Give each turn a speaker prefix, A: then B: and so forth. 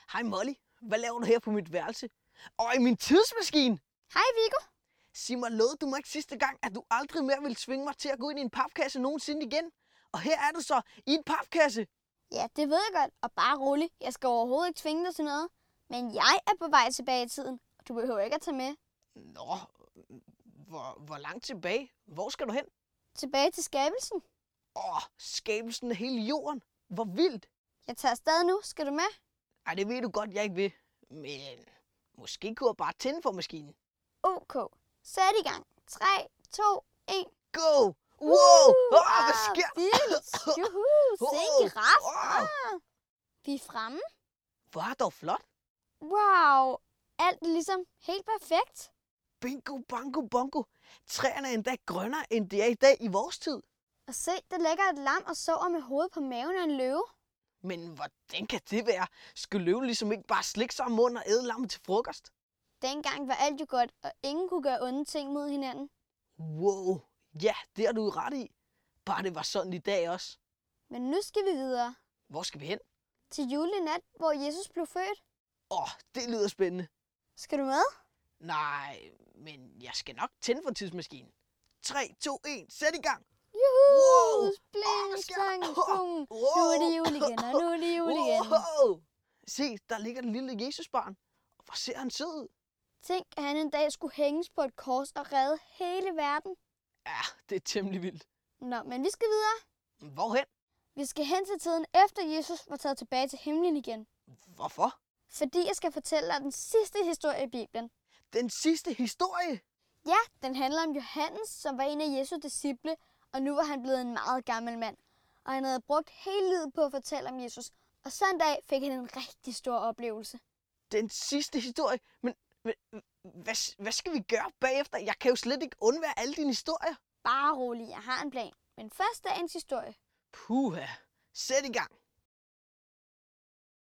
A: Hej Molly, hvad laver du her på mit værelse? Og i min tidsmaskine!
B: Hej Viggo.
A: Sig mig, lovede du mig ikke sidste gang, at du aldrig mere ville tvinge mig til at gå ind i en papkasse nogensinde igen? Og her er du så, i en papkasse!
B: Ja, det ved jeg godt, og bare rolig. Jeg skal overhovedet ikke tvinge dig til noget. Men jeg er på vej tilbage i tiden, og du behøver ikke at tage med.
A: Nå, hvor langt tilbage? Hvor skal du hen?
B: Tilbage til skabelsen.
A: Skabelsen af hele jorden. Hvor vildt!
B: Jeg tager afsted nu. Skal du med?
A: Ej, det ved du godt, jeg ikke vil. Men måske kunne jeg bare tænde for maskinen.
B: OK. Sæt i gang. 3, 2, 1.
A: Go! Wow! Hvad sker?
B: Vildt! Juhu! Se en giraf! Vi er fremme.
A: Hvor er dog flot.
B: Wow! Alt er ligesom helt perfekt.
A: Bingo, bango, bongo. Træerne er endda grønnere, end det er i dag i vores tid.
B: Og se, der ligger et lam og sover med hovedet på maven af en løve.
A: Men hvordan kan det være? Skulle løven ligesom ikke bare slikke sig om munden og æde lammet til frokost?
B: Dengang var alt jo godt, og ingen kunne gøre onde ting mod hinanden.
A: Wow, ja, det har du ret i. Bare det var sådan i dag også.
B: Men nu skal vi videre.
A: Hvor skal vi hen?
B: Til julenat, hvor Jesus blev født.
A: Det lyder spændende.
B: Skal du med?
A: Nej, men jeg skal nok tænde for tidsmaskinen. 3, 2, 1, sæt i gang!
B: Juhu!
A: Wow!
B: Bling, slang, bung.
A: Wow!
B: Nu er det jul igen, og nu er det jul igen.
A: Wow! Se, der ligger den lille Jesusbarn. Og hvor ser han sød ud?
B: Tænk, at han en dag skulle hænges på et kors og redde hele verden.
A: Ja, det er temmelig vildt.
B: Nå, men vi skal videre.
A: Hvorhen?
B: Vi skal hen til tiden efter Jesus var taget tilbage til himlen igen.
A: Hvorfor?
B: Fordi jeg skal fortælle dig den sidste historie i Bibelen.
A: Den sidste historie?
B: Ja, den handler om Johannes, som var en af Jesu disciple, og nu var han blevet en meget gammel mand. Og han havde brugt hele livet på at fortælle om Jesus. Og så en dag fik han en rigtig stor oplevelse.
A: Den sidste historie? Men hvad skal vi gøre bagefter? Jeg kan jo slet ikke undvære alle dine historier.
B: Bare rolig, jeg har en plan. Men først dagens historie.
A: Puha, sæt i gang.